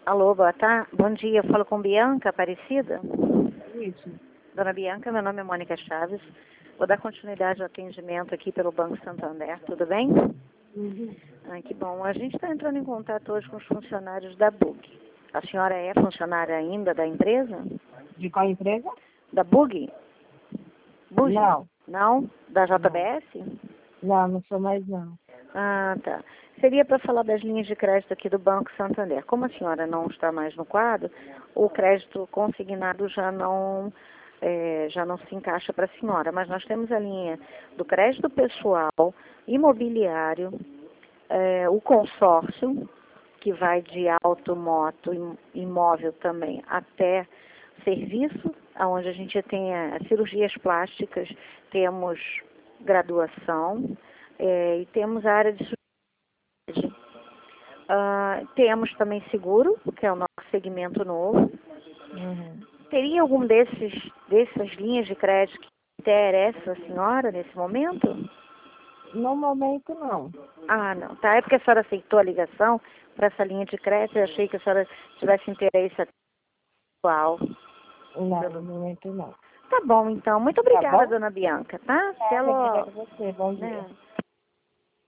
Alô, boa tarde. Bom dia, eu falo com Bianca Aparecida. Isso. Dona Bianca, meu nome é Mônica Chaves. Vou dar continuidade ao atendimento aqui pelo Banco Santander, tudo bem? Uhum. Que bom. A gente está entrando em contato hoje com os funcionários da BUG. A senhora é funcionária ainda da empresa? De qual empresa? Da BUG? BUG? Não. Não? Da Não. JBS? Não sou mais não. Ah, tá. Seria para falar das linhas de crédito aqui do Banco Santander. Como a senhora não está mais no quadro, o crédito consignado já não se encaixa para a senhora, mas nós temos a linha do crédito pessoal, imobiliário, o consórcio, que vai de auto, moto, imóvel também, até serviço, onde a gente tem cirurgias plásticas, temos graduação, e temos a área de saúde. Temos também seguro, que é o nosso segmento novo. Uhum. Teria algum dessas linhas de crédito que interessa a senhora nesse momento? No momento, não. Ah, não. Tá, é porque a senhora aceitou a ligação para essa linha de crédito. Eu achei que a senhora tivesse interesse atual. Não, no momento, não. Tá bom, então. Muito Tá obrigada, bom? dona Bianca, tá? Até Nada, logo. obrigada a você. Bom dia. Né?